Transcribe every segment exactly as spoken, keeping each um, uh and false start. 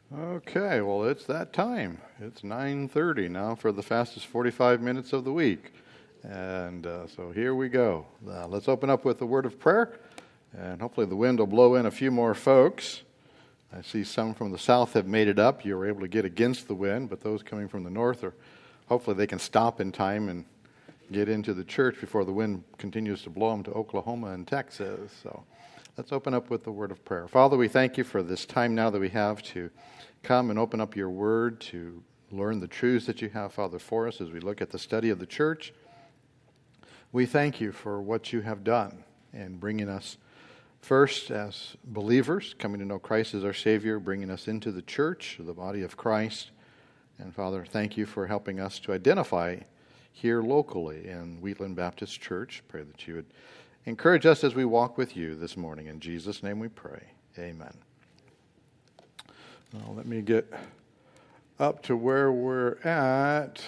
Okay, well, it's that time. It's nine thirty now for the fastest forty-five minutes of the week. And uh, so here we go. Uh, let's open up with a word of prayer, and hopefully the wind will blow in a few more folks. I see some from the south have made it up. You were able to get against the wind, but those coming from the north, are hopefully they can stop in time and get into the church before the wind continues to blow them to Oklahoma and Texas. So let's open up with the word of prayer. Father, we thank you for this time now that we have to come and open up your word, to learn the truths that you have, Father, for us as we look at the study of the church. We thank you for what you have done in bringing us first as believers, coming to know Christ as our Savior, bringing us into the church, the body of Christ. And Father, thank you for helping us to identify here locally in Wheatland Baptist Church. Pray that you would encourage us as we walk with you this morning. In Jesus' name we pray. Amen. Now, let me get up to where we're at.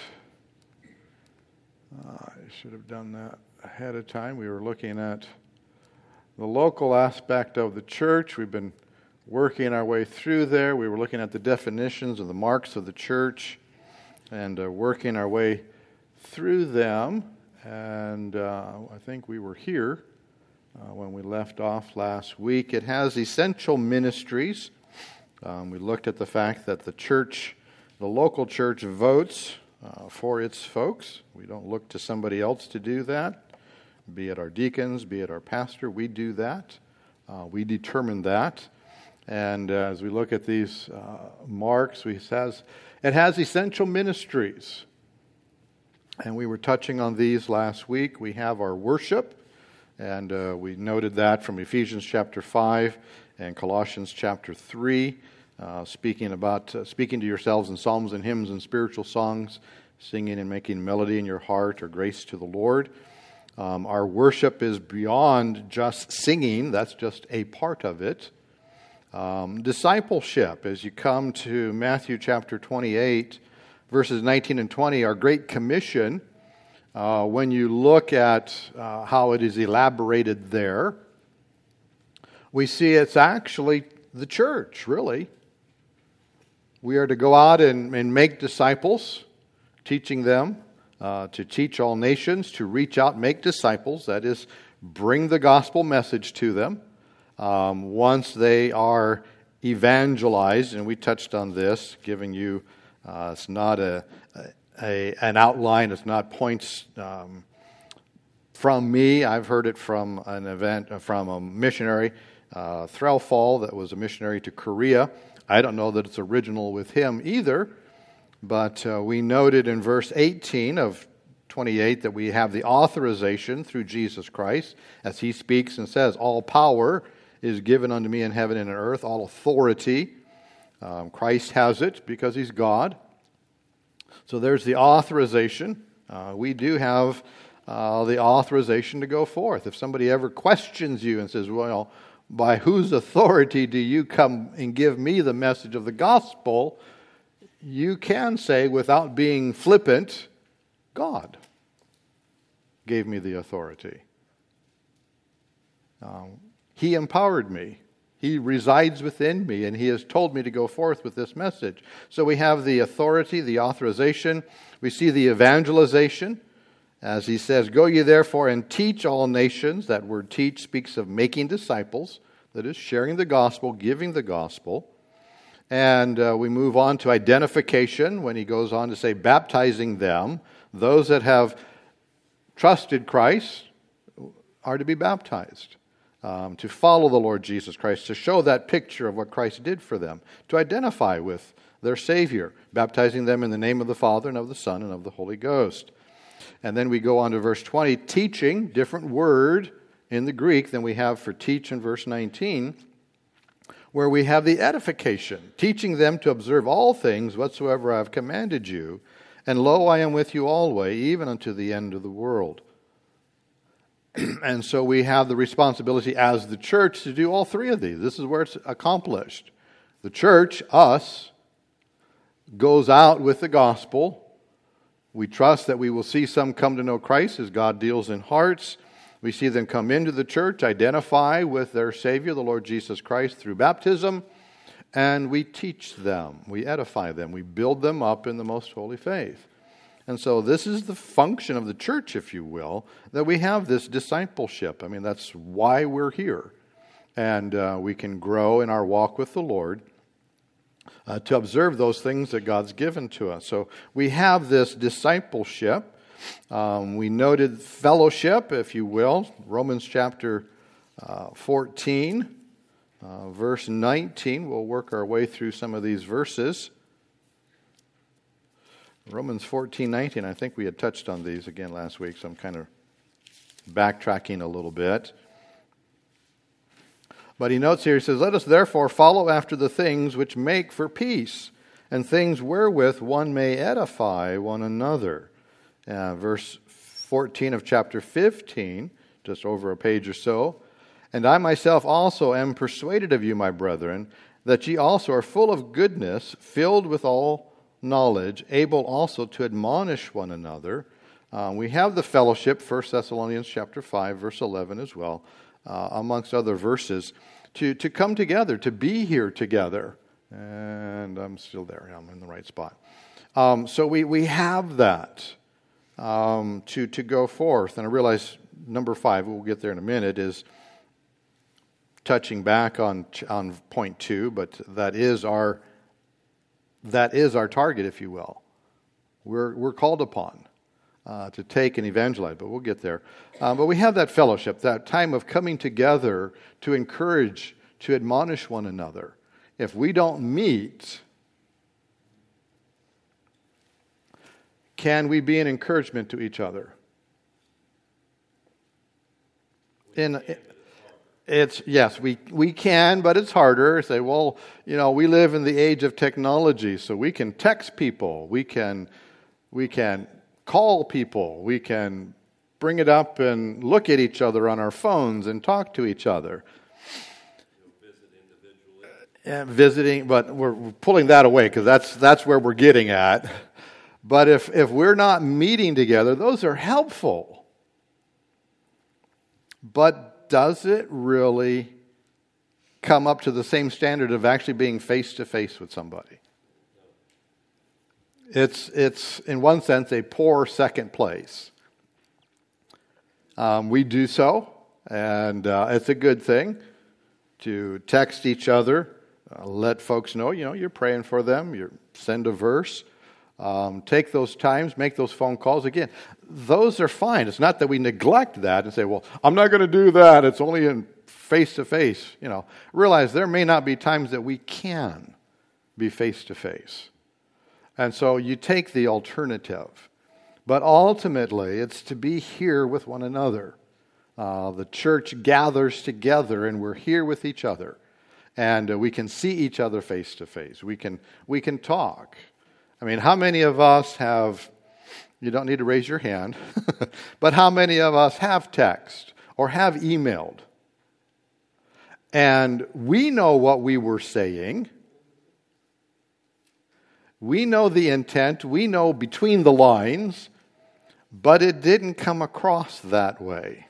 Uh, I should have done that ahead of time. We were looking at the local aspect of the church. We've been working our way through there. We were looking at the definitions and the marks of the church and uh, working our way through them. And uh, I think we were here uh, when we left off last week. It has essential ministries. Um, we looked at the fact that the church, the local church, votes uh, for its folks. We don't look to somebody else to do that, be it our deacons, be it our pastor. We do that. Uh, we determine that. And uh, as we look at these uh, marks, we says it has essential ministries. And we were touching on these last week. We have our worship, and uh, we noted that from Ephesians chapter five and Colossians chapter three, uh, speaking about uh, speaking to yourselves in psalms and hymns and spiritual songs, singing and making melody in your heart or grace to the Lord. Um, our worship is beyond just singing. That's just a part of it. Um, discipleship, as you come to Matthew chapter twenty-eight, verses nineteen and twenty, our Great Commission, uh, when you look at uh, how it is elaborated there, we see it's actually the church, really. We are to go out and, and make disciples, teaching them uh, to teach all nations, to reach out, make disciples, that is, bring the gospel message to them. Um, once they are evangelized, and we touched on this, giving you, uh, it's not a, a an outline, it's not points um, from me. I've heard it from an event, uh, from a missionary, Uh, Threlfall, that was a missionary to Korea. I don't know that it's original with him either, but uh, we noted in verse eighteen of twenty-eight that we have the authorization through Jesus Christ, as he speaks and says, all power is given unto me in heaven and on earth, all authority. Um, Christ has it because he's God. So there's the authorization. Uh, we do have uh, the authorization to go forth. If somebody ever questions you and says, well, by whose authority do you come and give me the message of the gospel? You can say, without being flippant, God gave me the authority. Um, he empowered me. He resides within me, and he has told me to go forth with this message. So we have the authority, the authorization. We see the evangelization. As he says, go ye therefore and teach all nations. That word teach speaks of making disciples. That is, sharing the gospel, giving the gospel. And uh, we move on to identification when he goes on to say, baptizing them. Those that have trusted Christ are to be baptized. Um, to follow the Lord Jesus Christ, to show that picture of what Christ did for them. To identify with their Savior. Baptizing them in the name of the Father and of the Son and of the Holy Ghost. And then we go on to verse twenty, teaching, different word in the Greek than we have for teach in verse nineteen, where we have the edification, teaching them to observe all things whatsoever I have commanded you, and lo, I am with you always, even unto the end of the world. And so we have the responsibility as the church to do all three of these. This is where it's accomplished. The church, us, goes out with the gospel. We trust that we will see some come to know Christ as God deals in hearts. We see them come into the church, identify with their Savior, the Lord Jesus Christ, through baptism. and we teach them, we edify them, we build them up in the most holy faith. And so this is the function of the church, if you will, that we have this discipleship. I mean, that's why we're here. And uh, we can grow in our walk with the Lord uh, to observe those things that God's given to us. So we have this discipleship. Um, we noted fellowship, if you will, Romans chapter uh, fourteen, uh, verse nineteen. We'll work our way through some of these verses. Romans fourteen, nineteen, I think we had touched on these again last week, so I'm kind of backtracking a little bit. But he notes here, he says, "Let us therefore follow after the things which make for peace, and things wherewith one may edify one another." Uh, verse fourteen of chapter fifteen, just over a page or so. "And I myself also am persuaded of you, my brethren, that ye also are full of goodness, filled with all knowledge, able also to admonish one another." Uh, we have the fellowship, First Thessalonians chapter five, verse eleven as well, uh, amongst other verses, to, to come together, to be here together. And I'm still there. I'm in the right spot. Um, so we, we have that um, to, to go forth. And I realize number five, we'll get there in a minute, is touching back on on point two, but that is our that is our target, if you will. We're we're called upon uh, to take and evangelize, but we'll get there. Uh, but we have that fellowship, that time of coming together to encourage, to admonish one another. If we don't meet, can we be an encouragement to each other? In It's yes, we, we can, but it's harder. Say, well, you know, we live in the age of technology, so we can text people, we can we can call people, we can bring it up and look at each other on our phones and talk to each other. Visit individually. Uh, visiting, but we're pulling that away because that's that's where we're getting at. But if if we're not meeting together, those are helpful. But does it really come up to the same standard of actually being face-to-face with somebody? It's, it's in one sense, a poor second place. Um, we do so, and uh, it's a good thing to text each other, uh, let folks know, you know, you're praying for them, you send a verse. Um, take those times, make those phone calls. Again, those are fine. It's not that we neglect that and say, well, I'm not going to do that. It's only in face-to-face. You know, realize there may not be times that we can be face-to-face. And so you take the alternative. But ultimately, it's to be here with one another. Uh, the church gathers together and we're here with each other. And uh, we can see each other face-to-face. We can, we can talk. I mean, how many of us have, you don't need to raise your hand, but how many of us have text or have emailed? And we know what we were saying. We know the intent. We know between the lines, but it didn't come across that way.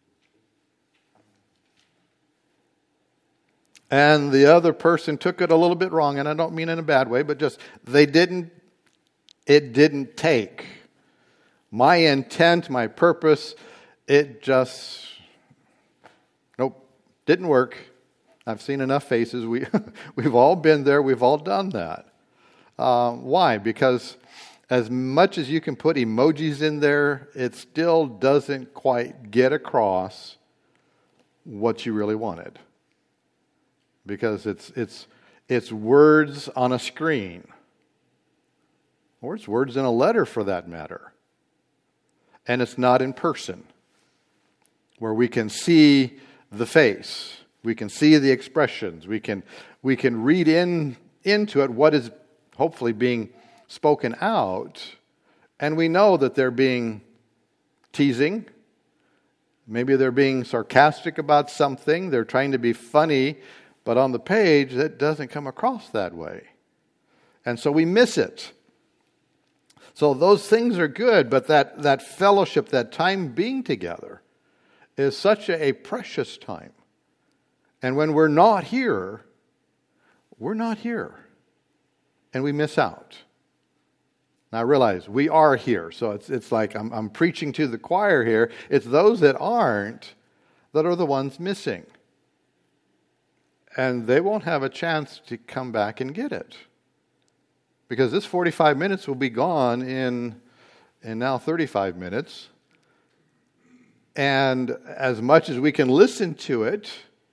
And the other person took it a little bit wrong, and I don't mean in a bad way, but just they didn't It didn't take. My intent, my purpose, it just, nope, didn't work. I've seen enough faces. We, we've all been there. We've all done that. Uh, why? Because as much as you can put emojis in there, it still doesn't quite get across what you really wanted. Because it's it's it's words on a screen. Or it's words in a letter for that matter. And it's not in person, where we can see the face. We can see the expressions. We can we can read in into it what is hopefully being spoken out. And we know that they're being teasing. Maybe they're being sarcastic about something. They're trying to be funny. But on the page, that doesn't come across that way. And so we miss it. So those things are good, but that, that fellowship, that time being together is such a, a precious time. And when we're not here, we're not here. And we miss out. Now I realize we are here. So it's it's like I'm, I'm preaching to the choir here. It's those that aren't that are the ones missing. And they won't have a chance to come back and get it. Because this forty-five minutes will be gone in, in now thirty-five minutes. And as much as we can listen to it,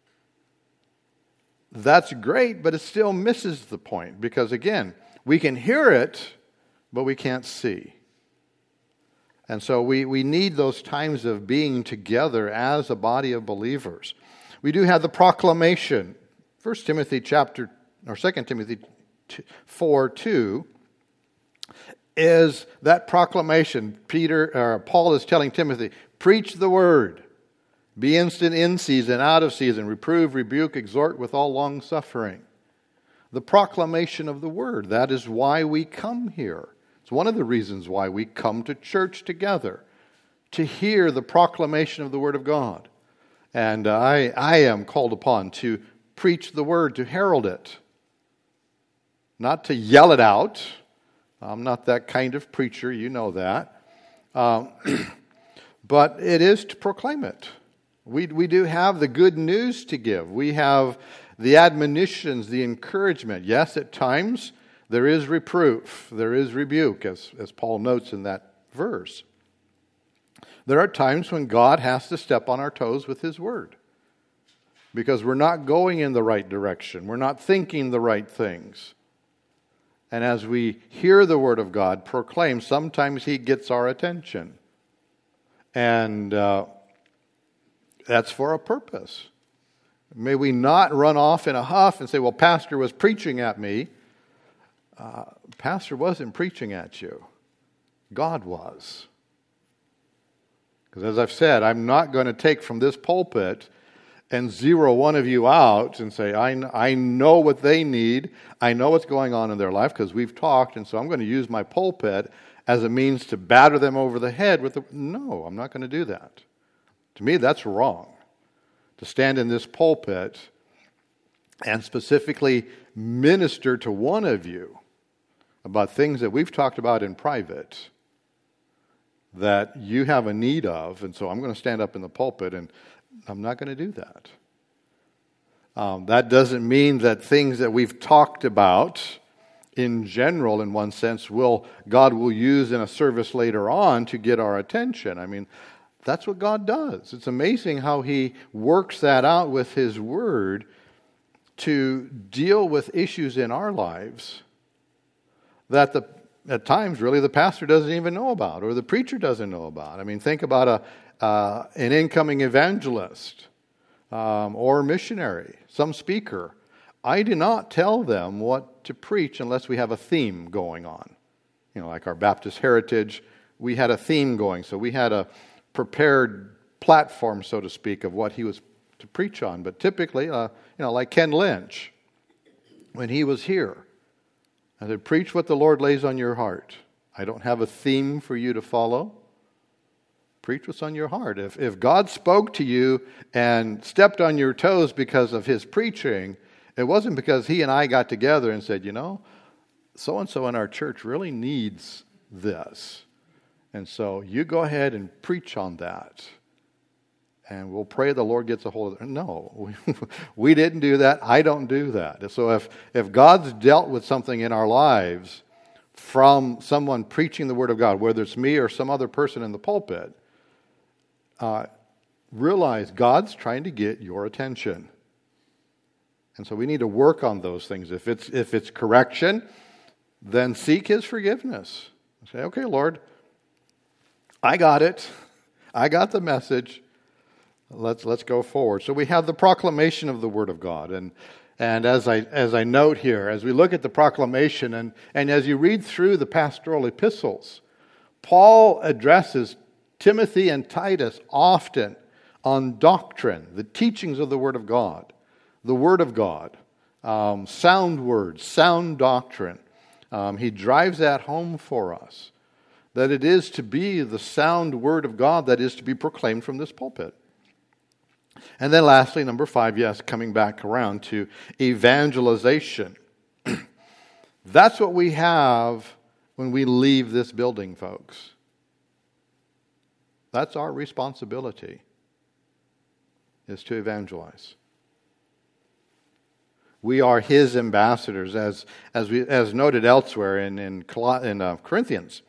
that's great, but it still misses the point. Because again, we can hear it, but we can't see. And so we, we need those times of being together as a body of believers. We do have the proclamation. First Timothy chapter, or Second Timothy four two is that proclamation. Peter or Paul is telling Timothy, preach the word. Be instant in season, out of season. Reprove, rebuke, exhort with all long suffering. The proclamation of the word. That is why we come here. It's one of the reasons why we come to church together. To hear the proclamation of the word of God. And uh, I, I am called upon to preach the word, to herald it. Not to yell it out. I'm not that kind of preacher, you know that. Um, but it is to proclaim it. We, we do have the good news to give. We have the admonitions, the encouragement. Yes, at times there is reproof, there is rebuke, as, as Paul notes in that verse. There are times when God has to step on our toes with His word. Because we're not going in the right direction. We're not thinking the right things. And as we hear the word of God proclaimed, sometimes He gets our attention. And uh, that's for a purpose. May we not run off in a huff and say, well, Pastor was preaching at me. Uh, Pastor wasn't preaching at you. God was. Because as I've said, I'm not going to take from this pulpit and zero one of you out and say, I, I know what they need. I know what's going on in their life because we've talked, and so I'm going to use my pulpit as a means to batter them over the head with the... No, I'm not going to do that. To me, that's wrong. To stand in this pulpit and specifically minister to one of you about things that we've talked about in private that you have a need of, and so I'm going to stand up in the pulpit and I'm not going to do that. Um, that doesn't mean that things that we've talked about in general, in one sense, will God will use in a service later on to get our attention. I mean, that's what God does. It's amazing how He works that out with His Word to deal with issues in our lives that the at times really the pastor doesn't even know about or the preacher doesn't know about. I mean, think about a uh, an incoming evangelist um, or missionary, some speaker. I do not tell them what to preach unless we have a theme going on. You know, like our Baptist heritage, we had a theme going, so we had a prepared platform, so to speak, of what he was to preach on. But typically, uh, you know, like Ken Lynch, when he was here, I said, preach what the Lord lays on your heart. I don't have a theme for you to follow. Preach what's on your heart. If, if God spoke to you and stepped on your toes because of His preaching, it wasn't because He and I got together and said, you know, so-and-so in our church really needs this. And so you go ahead and preach on that. And we'll pray the Lord gets a hold of it. No, we, we didn't do that. I don't do that. So if, if God's dealt with something in our lives from someone preaching the Word of God, whether it's me or some other person in the pulpit, uh, realize God's trying to get your attention. And so we need to work on those things. If it's if it's correction, then seek His forgiveness. Say, okay, Lord, I got it. I got the message. Let's let's go forward. So we have the proclamation of the Word of God. And and as I as I note here, as we look at the proclamation and, and as you read through the pastoral epistles, Paul addresses Timothy and Titus often on doctrine, the teachings of the Word of God, the Word of God, um, sound words, sound doctrine. Um, he drives that home for us, that it is to be the sound Word of God that is to be proclaimed from this pulpit. And then lastly, number five, yes, coming back around to evangelization. That's what we have when we leave this building, folks. That's our responsibility, is to evangelize. We are His ambassadors, as as we as noted elsewhere in in, in uh, Corinthians.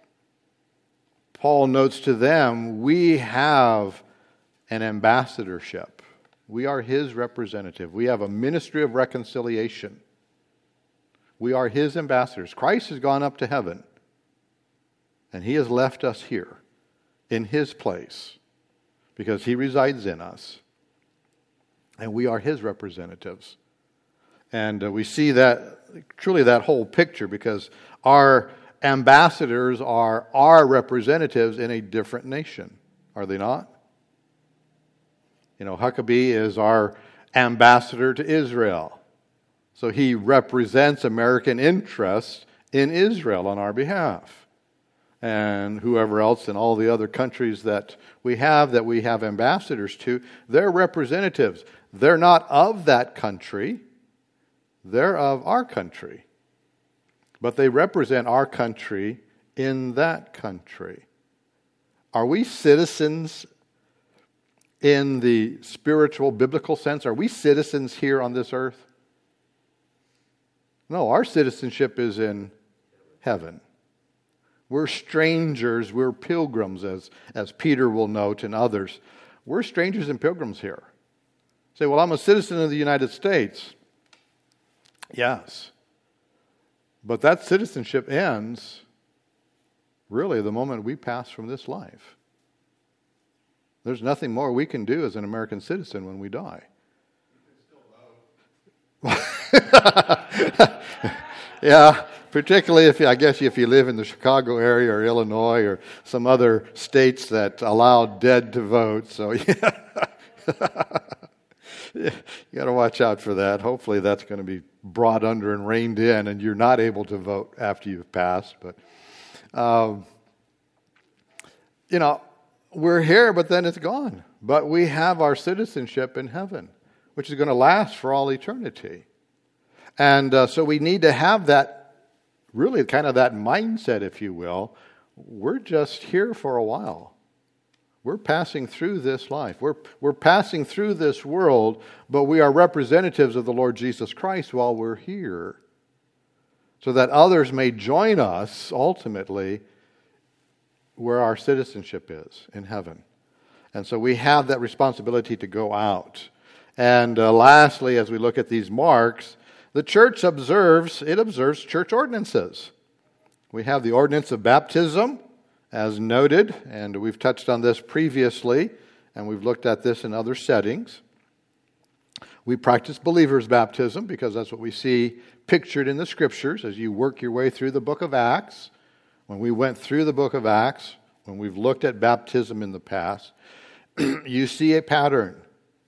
Paul notes to them, we have an ambassadorship. We are His representative. We have a ministry of reconciliation. We are His ambassadors. Christ has gone up to heaven, and He has left us here in His place because He resides in us, and we are His representatives. And uh, we see that, truly that whole picture, because our ambassadors are our representatives in a different nation, are they not? You know, Huckabee is our ambassador to Israel. So he represents American interests in Israel on our behalf. And whoever else in all the other countries that we have, that we have ambassadors to, they're representatives. They're not of that country. They're of our country. But they represent our country in that country. Are we citizens in the spiritual, biblical sense? Are we citizens here on this earth? No, our citizenship is in heaven. We're strangers, we're pilgrims, as, as Peter will note and others. We're strangers and pilgrims here. Say, well, I'm a citizen of the United States. Yes. But that citizenship ends really the moment we pass from this life. There's nothing more we can do as an American citizen when we die. Yeah, particularly if you, I guess if you live in the Chicago area or Illinois or some other states that allow dead to vote. So yeah, you got to watch out for that. Hopefully that's going to be brought under and reined in, and you're not able to vote after you've passed. But um, you know, we're here, but then it's gone. But we have our citizenship in heaven, which is going to last for all eternity. And uh, so we need to have that, really kind of that mindset, if you will. We're just here for a while. We're passing through this life. We're, we're passing through this world, but we are representatives of the Lord Jesus Christ while we're here, so that others may join us ultimately where our citizenship is, in heaven. And so we have that responsibility to go out. And uh, lastly, as we look at these marks, the church observes, it observes church ordinances. We have the ordinance of baptism, as noted, and we've touched on this previously, and we've looked at this in other settings. We practice believers' baptism because that's what we see pictured in the Scriptures as you work your way through the book of Acts. When we went through the book of Acts, when we've looked at baptism in the past, you see a pattern.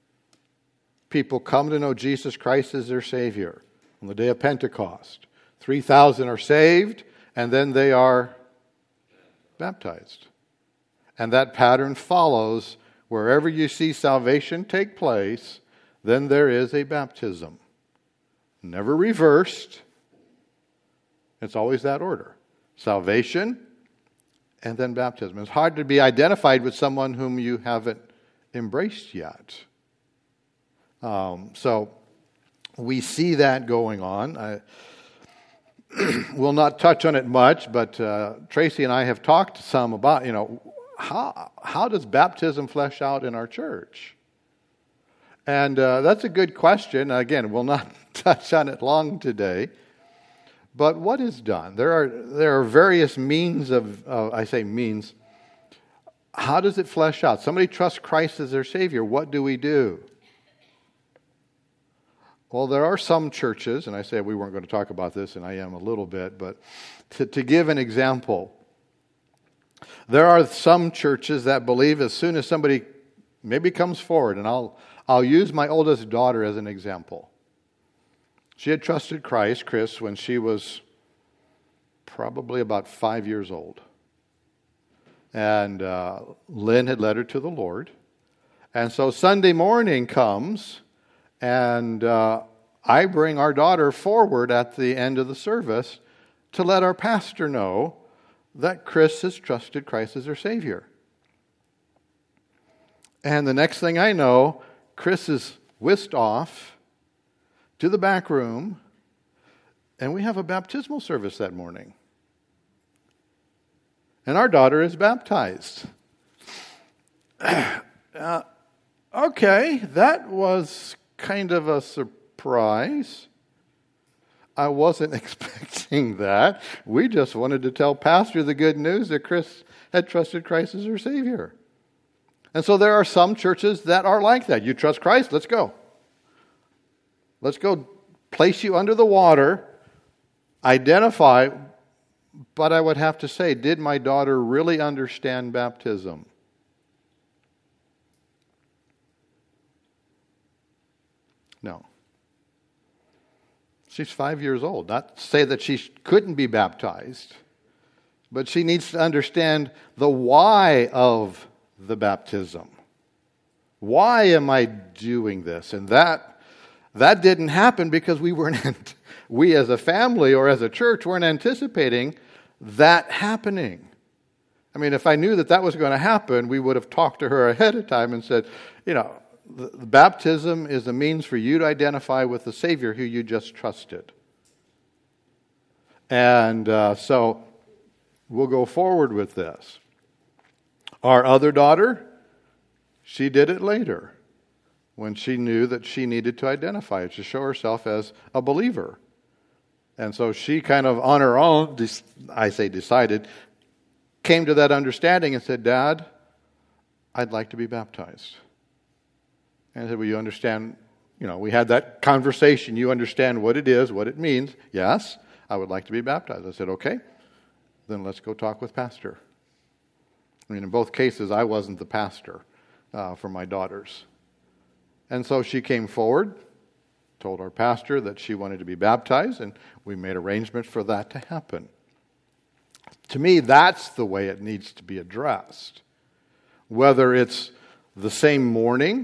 People come to know Jesus Christ as their Savior on the day of Pentecost. three thousand are saved, and then they are baptized. And that pattern follows wherever you see salvation take place, then there is a baptism. Never reversed. It's always that order. Salvation and then baptism. It's hard to be identified with someone whom you haven't embraced yet. Um, so we see that going on. I will not touch on it much, but uh, Tracy and I have talked some about, you know, how how does baptism flesh out in our church? And uh, that's a good question. Again, we'll not touch on it long today. But what is done? There are there are various means of, uh, I say means. How does it flesh out? Somebody trusts Christ as their Savior. What do we do? Well, there are some churches, and I said we weren't going to talk about this, and I am a little bit, but to, to give an example, there are some churches that believe as soon as somebody maybe comes forward, and I'll I'll use my oldest daughter as an example. She had trusted Christ, Chris, when she was probably about five years old. And uh, Lynn had led her to the Lord. And so Sunday morning comes, and uh, I bring our daughter forward at the end of the service to let our pastor know that Chris has trusted Christ as her Savior. And the next thing I know, Chris is whisked off to the back room, and we have a baptismal service that morning. And our daughter is baptized. uh, okay, that was kind of a surprise. I wasn't expecting that. We just wanted to tell Pastor the good news that Chris had trusted Christ as her Savior. And so there are some churches that are like that. You trust Christ? Let's go. Let's go place you under the water, identify. But I would have to say, did my daughter really understand baptism? No. She's five years old. Not to say that she couldn't be baptized, but she needs to understand the why of the baptism. Why am I doing this? And that that didn't happen because we weren't we as a family or as a church weren't anticipating that happening. I mean, if I knew that that was going to happen, we would have talked to her ahead of time and said, you know, the, the baptism is a means for you to identify with the Savior who you just trusted. And uh, so we'll go forward with this. Our other daughter, she did it later when she knew that she needed to identify it, to show herself as a believer. And so she kind of on her own, I say decided, came to that understanding and said, Dad, I'd like to be baptized. And I said, well, you understand, you know, we had that conversation. You understand what it is, what it means. Yes, I would like to be baptized. I said, okay, then let's go talk with Pastor. I mean, in both cases, I wasn't the pastor uh, for my daughters. And so she came forward, told our pastor that she wanted to be baptized, and we made arrangements for that to happen. To me, that's the way it needs to be addressed. Whether it's the same morning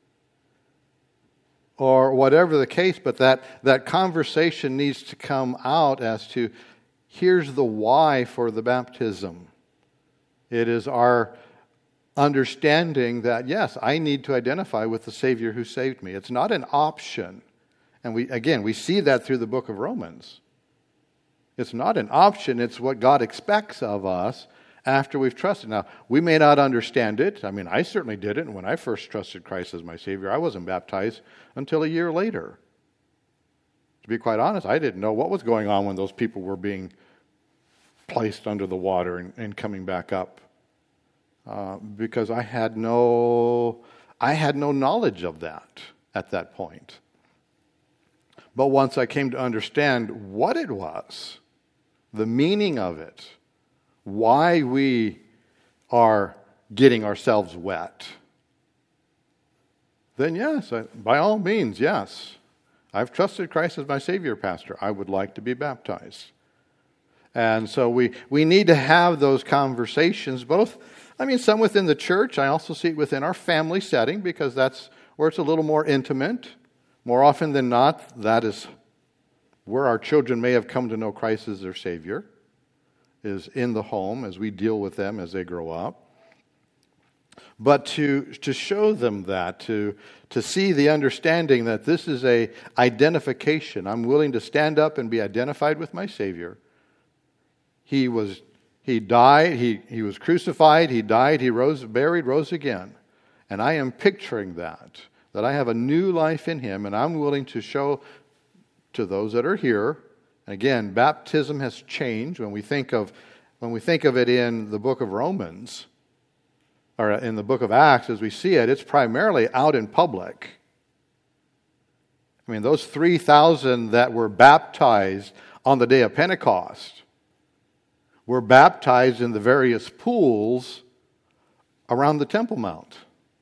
or whatever the case, but that, that conversation needs to come out as to, here's the why for the baptism. It is our understanding that, yes, I need to identify with the Savior who saved me. It's not an option. And we again, we see that through the book of Romans. It's not an option. It's what God expects of us after we've trusted. Now, we may not understand it. I mean, I certainly didn't. When I first trusted Christ as my Savior, I wasn't baptized until a year later. To be quite honest, I didn't know what was going on when those people were being placed under the water and, and coming back up. Uh, because I had no, I had no knowledge of that at that point. But once I came to understand what it was, the meaning of it, why we are getting ourselves wet, then yes, I, by all means, yes. I've trusted Christ as my Savior, Pastor. I would like to be baptized. And so we, we need to have those conversations, both, I mean, some within the church. I also see it within our family setting because that's where it's a little more intimate. More often than not, that is where our children may have come to know Christ as their Savior, is in the home as we deal with them as they grow up. But to, to show them that, to, to see the understanding that this is a identification. I'm willing to stand up and be identified with my Savior. He was, he died, he, he was crucified, he died, he rose, buried, rose again. And I am picturing that, that I have a new life in him, and I'm willing to show to those that are here. And again, baptism has changed when we think of when we think of it in the book of Romans, or in the book of Acts as we see it, it's primarily out in public. I mean, those three thousand that were baptized on the day of Pentecost were baptized in the various pools around the Temple Mount.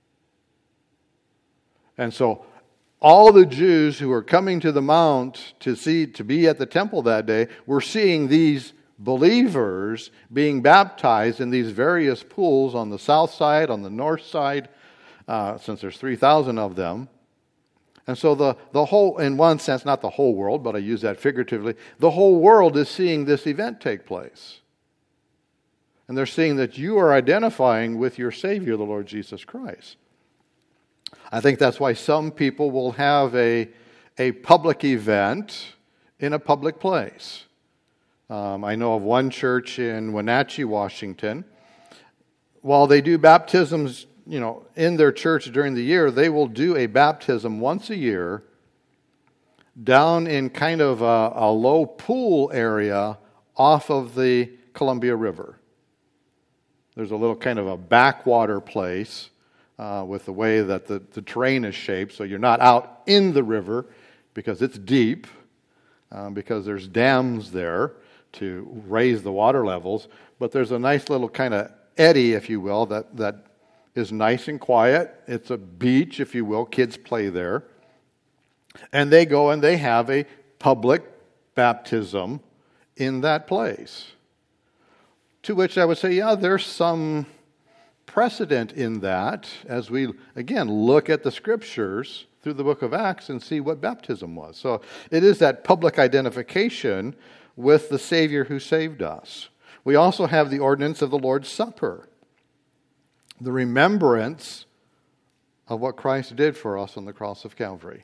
And so all the Jews who were coming to the mount to see to be at the temple that day were seeing these believers being baptized in these various pools on the south side, on the north side, uh, since there's three thousand of them. And so the, the whole, in one sense, not the whole world, but I use that figuratively, the whole world is seeing this event take place. And they're seeing that you are identifying with your Savior, the Lord Jesus Christ. I think that's why some people will have a, a public event in a public place. Um, I know of one church in Wenatchee, Washington. While they do baptisms, you know, in their church during the year, they will do a baptism once a year down in kind of a, a low pool area off of the Columbia River. There's a little kind of a backwater place uh, with the way that the, the terrain is shaped, so you're not out in the river because it's deep, um, because there's dams there to raise the water levels, but there's a nice little kind of eddy, if you will, that, that is nice and quiet. It's a beach, if you will. Kids play there. And they go and they have a public baptism in that place. To which I would say, yeah, there's some precedent in that as we, again, look at the Scriptures through the book of Acts and see what baptism was. So it is that public identification with the Savior who saved us. We also have the ordinance of the Lord's Supper, the remembrance of what Christ did for us on the cross of Calvary.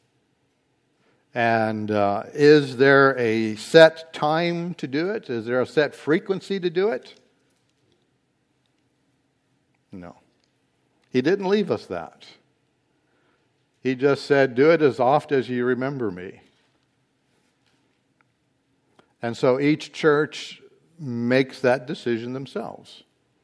And uh, is there a set time to do it? Is there a set frequency to do it? No. He didn't leave us that. He just said, do it as oft as you remember me. And so each church makes that decision themselves.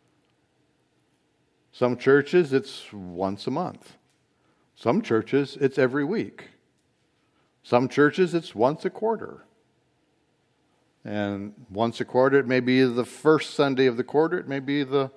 Some churches, it's once a month. Some churches, it's every week. Some churches, it's once a quarter. And once a quarter, it may be the first Sunday of the quarter. It may be the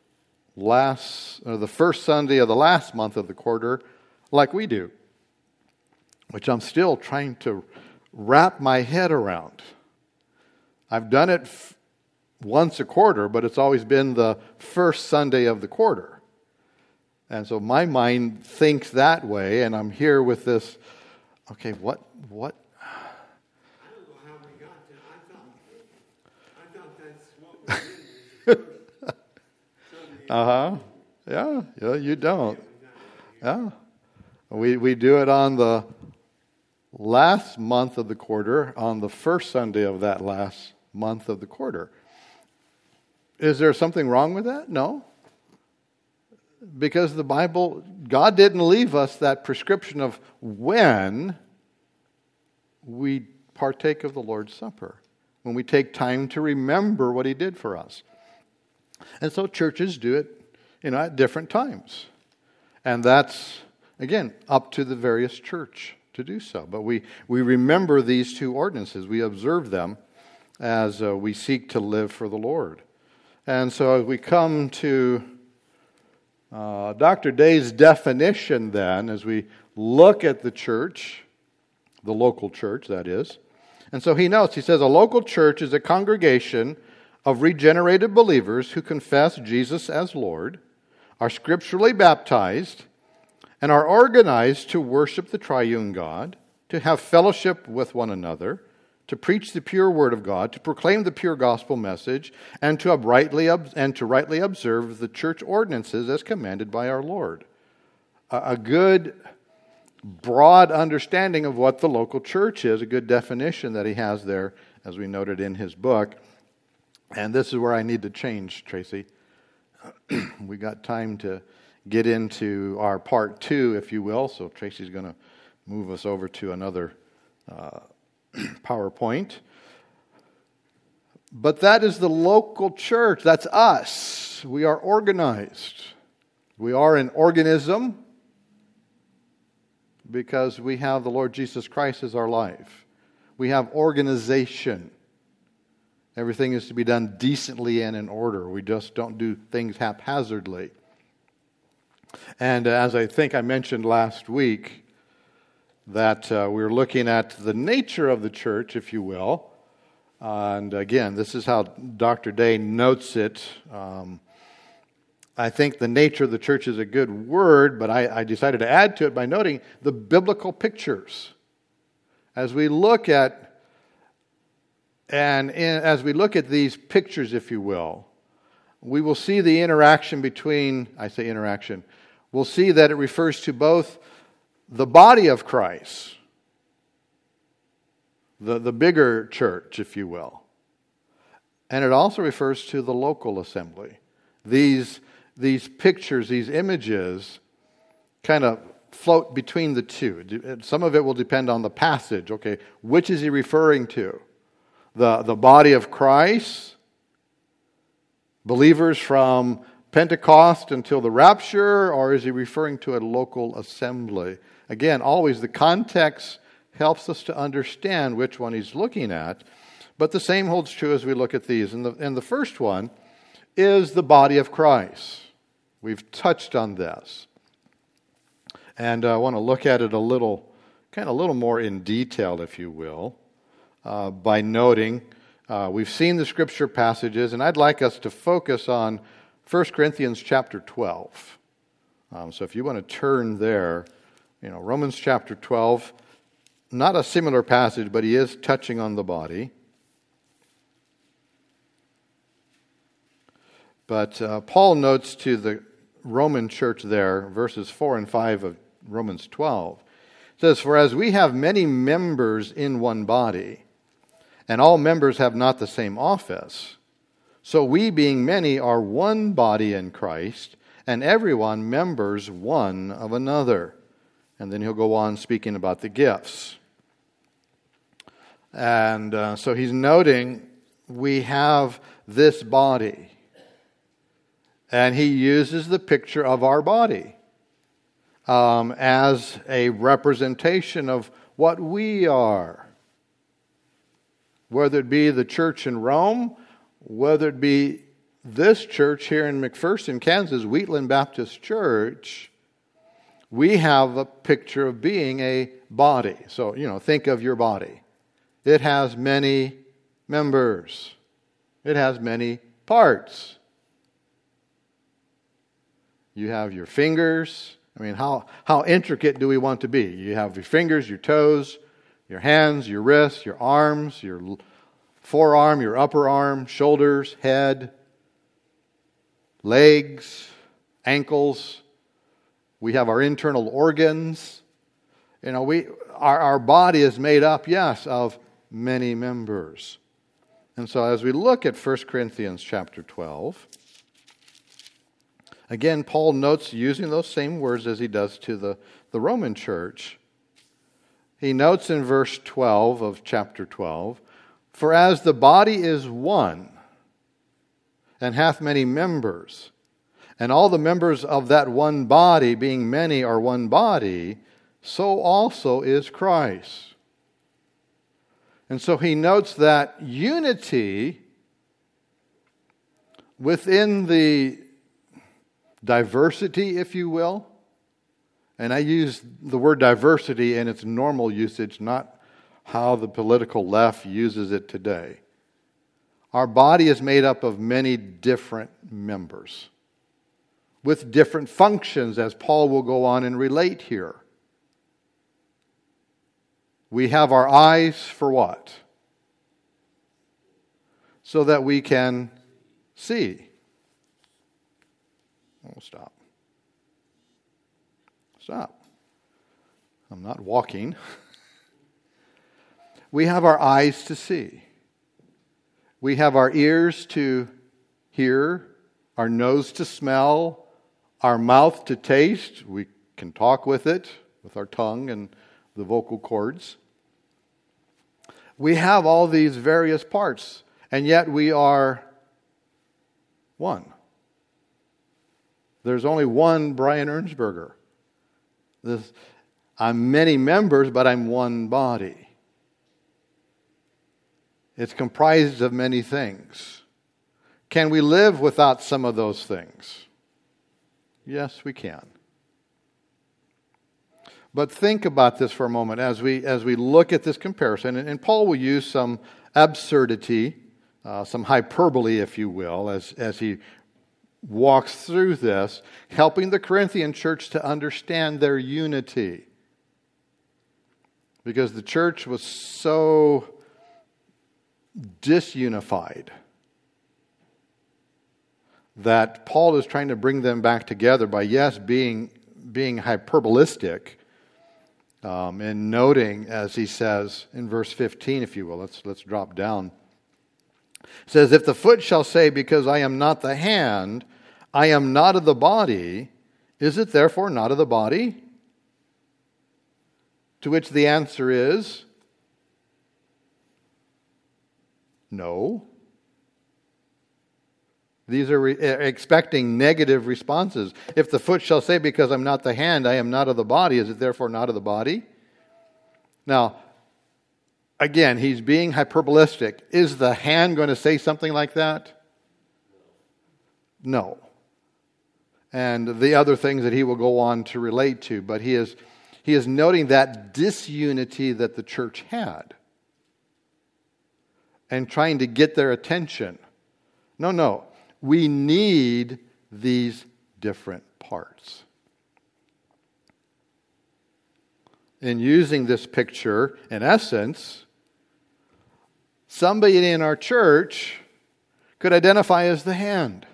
last, or the first Sunday of the last month of the quarter, like we do, which I'm still trying to wrap my head around. I've done it f- once a quarter, but it's always been the first Sunday of the quarter. And so my mind thinks that way, and I'm here with this, okay, what, what? I don't know how we got to, I thought, I thought that's what we did. Uh-huh. Yeah, yeah, you don't. Yeah. We, we do it on the last month of the quarter, on the first Sunday of that last month of the quarter. Is there something wrong with that? No. Because the Bible, God didn't leave us that prescription of when we partake of the Lord's Supper, when we take time to remember what He did for us. And so churches do it, you know, at different times. And that's, again, up to the various church to do so. But we, we remember these two ordinances. We observe them as uh, we seek to live for the Lord. And so as we come to uh, Doctor Day's definition then, as we look at the church, the local church, that is. And so he notes, he says, a local church is a congregation of regenerated believers who confess Jesus as Lord, are scripturally baptized, and are organized to worship the triune God, to have fellowship with one another, to preach the pure word of God, to proclaim the pure gospel message, and to rightly and to rightly observe the church ordinances as commanded by our Lord. A good, broad understanding of what the local church is, a good definition that he has there, as we noted in his book. And this is where I need to change, Tracy. We got time to get into our part two, if you will. So Tracy's going to move us over to another uh, PowerPoint. But that is the local church. That's us. We are organized. We are an organism because we have the Lord Jesus Christ as our life. We have organization. Everything is to be done decently and in order. We just don't do things haphazardly. And as I think I mentioned last week, that uh, we're looking at the nature of the church, if you will. Uh, and again, this is how Doctor Day notes it um, I think the nature of the church is a good word, but I, I decided to add to it by noting the biblical pictures. As we look at, and in, as we look at these pictures, if you will, we will see the interaction between, I say interaction, we'll see that it refers to both the body of Christ, the, the bigger church, if you will, and it also refers to the local assembly. These These pictures, these images, kind of float between the two. Some of it will depend on the passage. Okay, which is he referring to? The, the body of Christ, believers from Pentecost until the rapture, or is he referring to a local assembly? Again, always the context helps us to understand which one he's looking at, but the same holds true as we look at these. And the, and the first one is the body of Christ. We've touched on this. And I want to look at it a little, kind of a little more in detail, if you will, uh, by noting uh, we've seen the scripture passages, and I'd like us to focus on First Corinthians chapter twelve. Um, so if you want to turn there, you know, Romans chapter twelve, not a similar passage, but he is touching on the body. But uh, Paul notes to the Roman church there, verses four and five of Romans twelve, it says, "For as we have many members in one body, and all members have not the same office, so we being many are one body in Christ, and everyone members one of another." And then he'll go on speaking about the gifts. And uh, so he's noting we have this body. And he uses the picture of our body um, as a representation of what we are. Whether it be the church in Rome, whether it be this church here in McPherson, Kansas, Wheatland Baptist Church, we have a picture of being a body. So, you know, think of your body. It has many members. It has many parts. You have your fingers. I mean, how, how intricate do we want to be? You have your fingers, your toes, your hands, your wrists, your arms, your forearm, your upper arm, shoulders, head, legs, ankles. We have our internal organs. You know, we our, our body is made up, yes, of many members. And so as we look at First Corinthians chapter twelve, again, Paul notes using those same words as he does to the, the Roman church. He notes in verse twelve of chapter twelve, "For as the body is one, and hath many members, and all the members of that one body, being many, are one body, so also is Christ." And so he notes that unity within the diversity, if you will, and I use the word diversity in its normal usage, not how the political left uses it today. Our body is made up of many different members with different functions, as Paul will go on and relate here. We have our eyes for what? So that we can see. Oh, stop. Stop. I'm not walking. We have our eyes to see. We have our ears to hear, our nose to smell, our mouth to taste. We can talk with it, with our tongue and the vocal cords. We have all these various parts, and yet we are one. There's only one Brian Ernsberger. This, I'm many members, but I'm one body. It's comprised of many things. Can we live without some of those things? Yes, we can. But think about this for a moment as we as we look at this comparison. And, and Paul will use some absurdity, uh, some hyperbole, if you will, as, as he walks through this, helping the Corinthian church to understand their unity. Because the church was so disunified that Paul is trying to bring them back together by, yes, being, being hyperbolistic, um, and noting, as he says in verse fifteen, if you will, let's, let's drop down. It says, if the foot shall say, because I am not the hand, I am not of the body, is it therefore not of the body? To which the answer is, no. These are re- expecting negative responses. If the foot shall say, because I'm not the hand, I am not of the body, is it therefore not of the body? Now, again, he's being hyperbolistic. Is the hand going to say something like that? No. And the other things that he will go on to relate to, but he is he is noting that disunity that the church had and trying to get their attention. No, no. We need these different parts. In using this picture, in essence, somebody in our church could identify as the hand.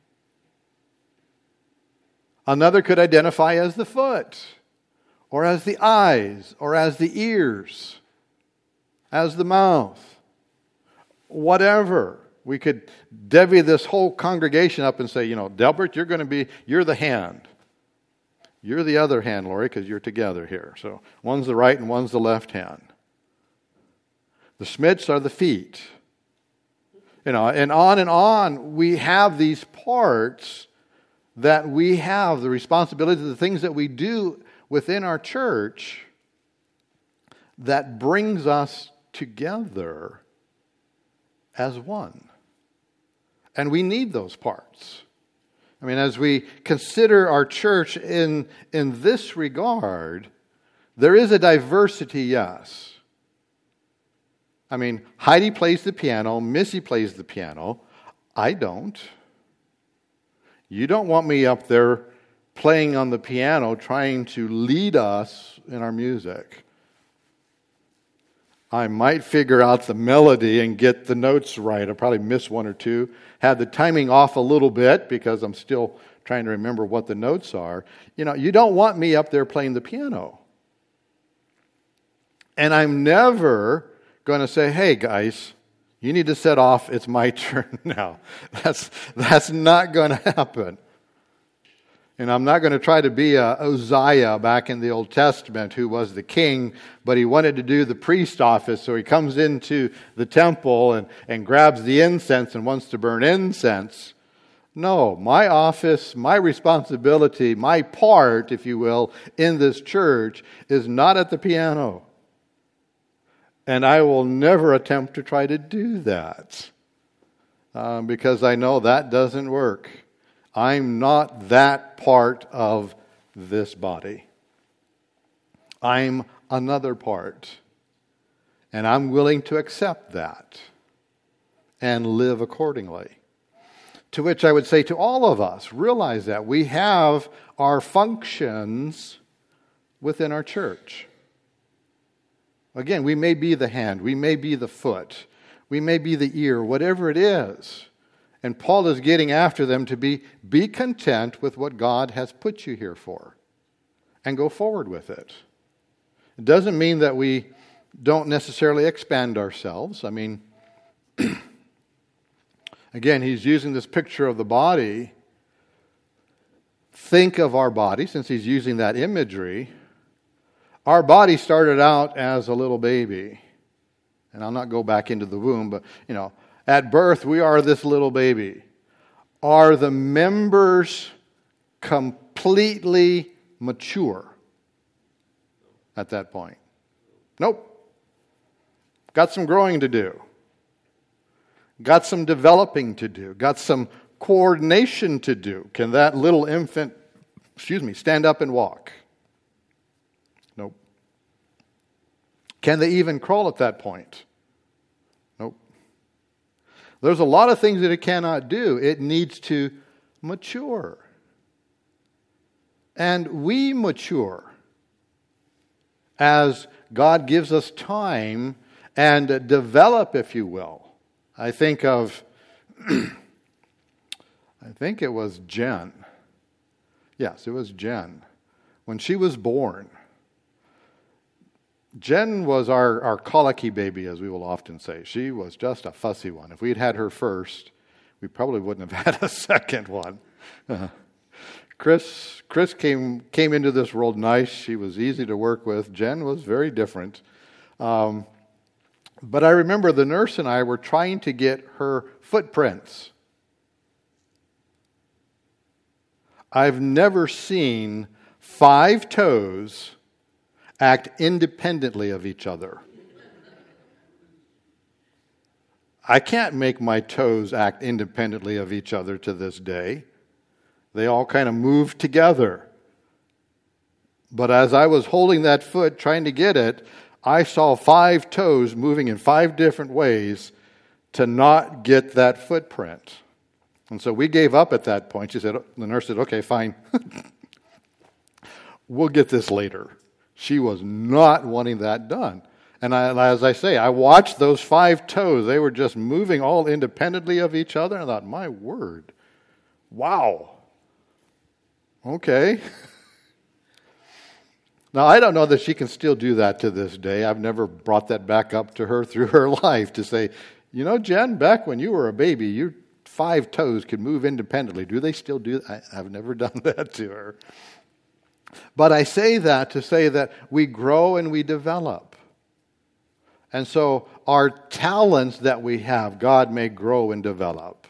Another could identify as the foot, or as the eyes, or as the ears, as the mouth, whatever. We could divvy this whole congregation up and say, you know, Delbert, you're going to be, you're the hand. You're the other hand, Lori, because you're together here. So one's the right and one's the left hand. The Schmidts are the feet. You know, and on and on, we have these parts that we have, the responsibility, the things that we do within our church that brings us together as one. And we need those parts. I mean, as we consider our church in, in this regard, there is a diversity, yes. I mean, Heidi plays the piano, Missy plays the piano. I don't. You don't want me up there playing on the piano trying to lead us in our music. I might figure out the melody and get the notes right. I'll probably miss one or two. Have the timing off a little bit because I'm still trying to remember what the notes are. You know, you don't want me up there playing the piano. And I'm never going to say, hey guys, you need to set off, it's my turn now. That's, that's not going to happen. And I'm not going to try to be a Uzziah back in the Old Testament who was the king, but he wanted to do the priest office, so he comes into the temple and, and grabs the incense and wants to burn incense. No, my office, my responsibility, my part, if you will, in this church is not at the piano. And I will never attempt to try to do that um, because I know that doesn't work. I'm not that part of this body. I'm another part. And I'm willing to accept that and live accordingly. To which I would say to all of us, realize that we have our functions within our church. Again, we may be the hand, we may be the foot, we may be the ear, whatever it is. And Paul is getting after them to be, be content with what God has put you here for and go forward with it. It doesn't mean that we don't necessarily expand ourselves. I mean, again, he's using this picture of the body. Think of our body, since he's using that imagery. Our body started out as a little baby. And I'll not go back into the womb, but, you know, at birth, we are this little baby. Are the members completely mature at that point? Nope. Got some growing to do. Got some developing to do. Got some coordination to do. Can that little infant, excuse me, stand up and walk? Nope. Can they even crawl at that point? Nope. There's a lot of things that it cannot do. It needs to mature. And we mature as God gives us time and develop, if you will. I think of, I think it was Jen. Yes, it was Jen. When she was born, Jen was our, our colicky baby, as we will often say. She was just a fussy one. If we had had her first, we probably wouldn't have had a second one. Uh, Chris Chris came came into this world nice. She was easy to work with. Jen was very different. Um, but I remember the nurse and I were trying to get her footprints. I've never seen five toes act independently of each other. I can't make my toes act independently of each other to this day. They all kind of move together. But as I was holding that foot, trying to get it, I saw five toes moving in five different ways to not get that footprint. And so we gave up at that point. She said, the nurse said, okay, fine. We'll get this later. She was not wanting that done. And I, as I say, I watched those five toes. They were just moving all independently of each other. And I thought, my word, wow. Okay. Now, I don't know that she can still do that to this day. I've never brought that back up to her through her life to say, you know, Jen, back when you were a baby, your five toes could move independently. Do they still do that? I've never done that to her. But I say that to say that we grow and we develop. And so our talents that we have, God may grow and develop.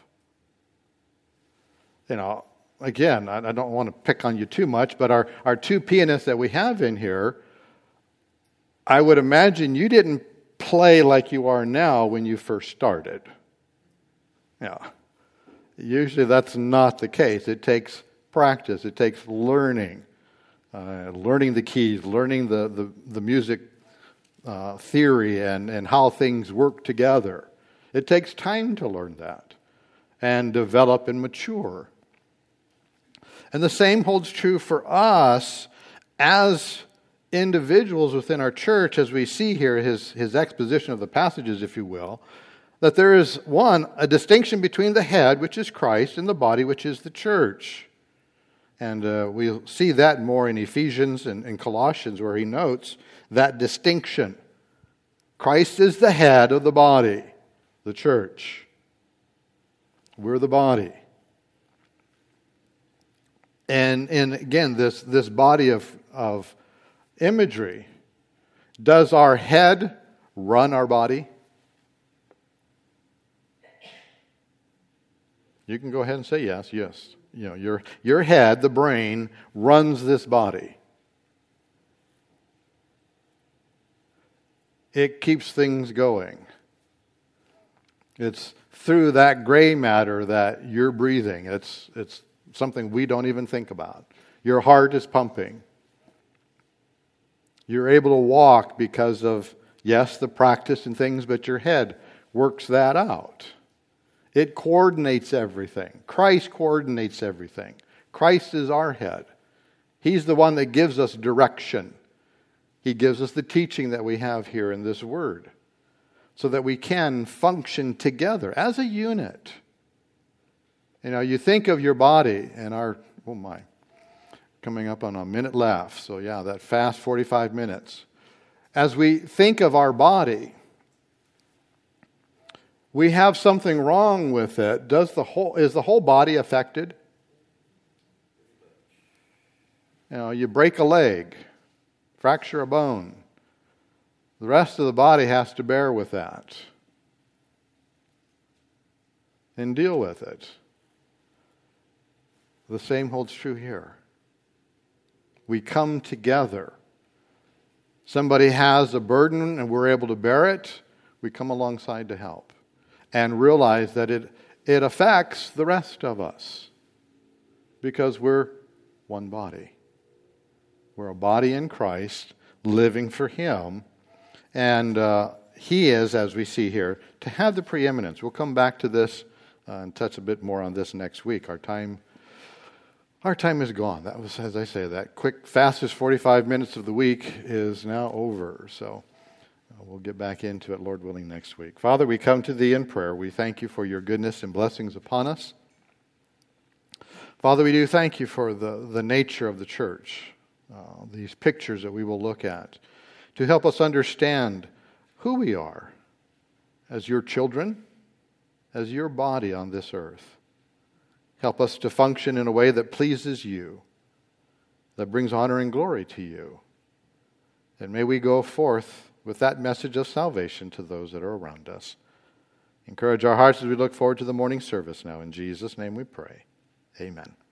You know, again, I don't want to pick on you too much, but our, our two pianists that we have in here, I would imagine you didn't play like you are now when you first started. Yeah. Usually that's not the case. It takes practice. It takes learning. Uh, learning the keys, learning the, the, the music uh, theory and, and how things work together. It takes time to learn that and develop and mature. And the same holds true for us as individuals within our church, as we see here his, his exposition of the passages, if you will, that there is, one, a distinction between the head, which is Christ, and the body, which is the church. And uh, we'll see that more in Ephesians and, and Colossians, where he notes that distinction. Christ is the head of the body, the church. We're the body. And, and again, this, this body of, of imagery, does our head run our body? You can go ahead and say yes, yes. You know, your, your head, the brain, runs this body. It keeps things going. It's through that gray matter that you're breathing. It's, it's something we don't even think about. Your heart is pumping. You're able to walk because of, yes, the practice and things, but your head works that out. It coordinates everything. Christ coordinates everything. Christ is our head. He's the one that gives us direction. He gives us the teaching that we have here in this word so that we can function together as a unit. You know, you think of your body and our, oh my, coming up on a minute left. So yeah, that fast forty-five minutes. As we think of our body, we have something wrong with it. Does the whole is the whole body affected? You know, you break a leg, fracture a bone. The rest of the body has to bear with that and deal with it. The same holds true here. We come together. Somebody has a burden and we're able to bear it. We come alongside to help. And realize that it, it affects the rest of us. Because we're one body. We're a body in Christ, living for Him. And uh, He is, as we see here, to have the preeminence. We'll come back to this uh, and touch a bit more on this next week. Our time Our time is gone. That was, as I say, that quick, fastest forty-five minutes of the week is now over. So uh, we'll get back into it, Lord willing, next week. Father, we come to Thee in prayer. We thank You for Your goodness and blessings upon us. Father, we do thank You for the, the nature of the church, uh, these pictures that we will look at, to help us understand who we are as Your children, as Your body on this earth. Help us to function in a way that pleases You, that brings honor and glory to You. And may we go forth with that message of salvation to those that are around us. Encourage our hearts as we look forward to the morning service now. In Jesus' name we pray. Amen.